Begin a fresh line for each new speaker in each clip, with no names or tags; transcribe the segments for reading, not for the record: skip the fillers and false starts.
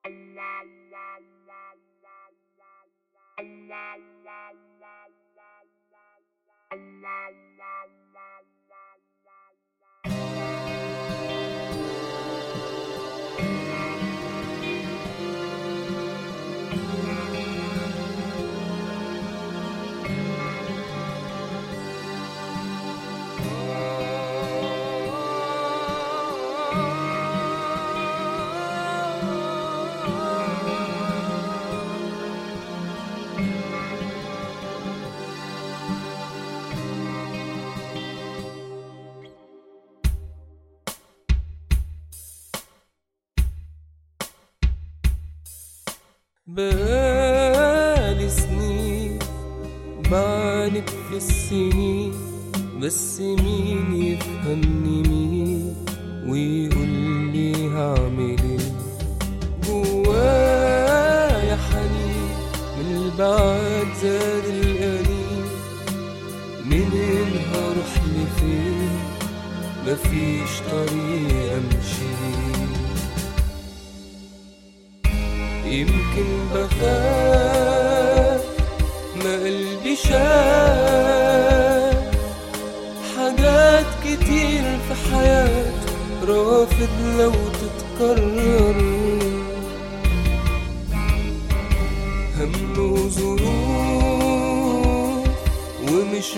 بقالي سنين بعانق في السنين، بس مين يفهمني مين ويقولي هعمل ايه؟ جوايا حنين من البعد زاد القليل، منين هروح لفين؟ مفيش طريق امشي. يمكن بخاف ما قلبي شاف حاجات كتير في حياته، رافض لو تتكرر. هم وظروف ومش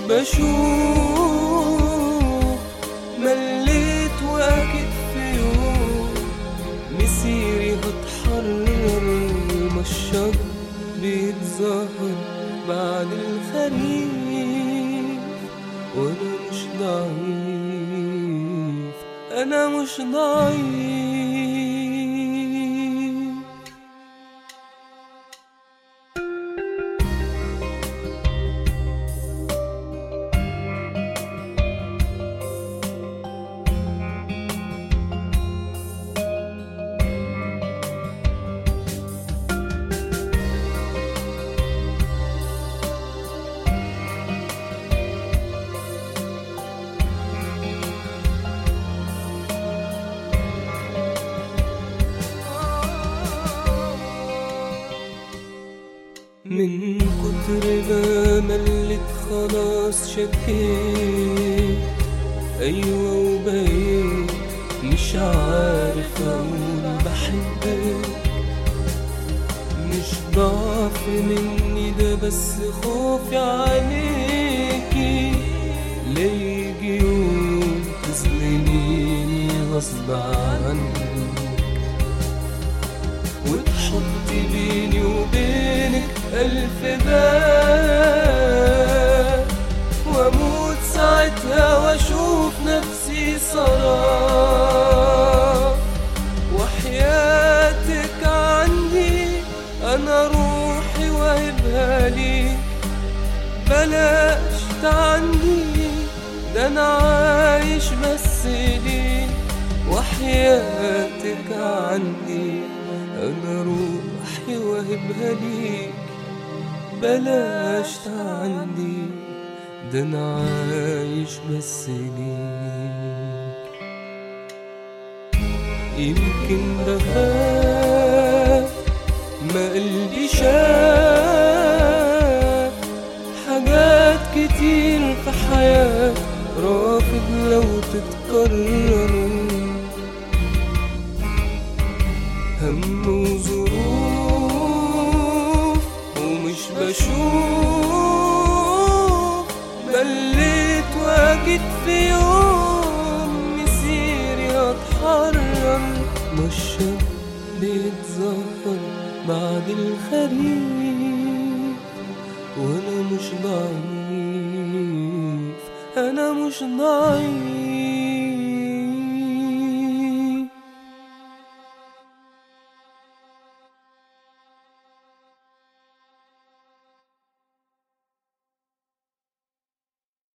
بشوف، مليت واكد في يوم مسيري هتحرر. الشجر بيتظاهر بعد الخريف، وانا مش ضعيف، انا مش ضعيف. من كتر ما ملت خلاص شكيت، أيوة وبقيت مش عارف أقول بحبك. مش ضعف مني ده، بس خوفي عليكي لا يجي يوم تظلميني غصب عنك، وتحط بيني وبينك ألف باب، وأموت ساعتها وأشوف نفسي سراب. وحياتك عندي أنا روحي وهبها لي، بلاش تعني ده أنا عايش بس لي. وحياتك عندي أنا روحي وهبها ليك، بلاش تعني ده أنا عايش بس ليك. يمكن بخاف ما قلبي شاف حاجات كتير في حياتي، رافض لو تتكرر. هم وظروف ومش بشوف، مليت واجد في يوم مسيري هتحرر. والشمس بيتظهر بعد الخريف، وانا مش ضعيف، انا مش ضعيف.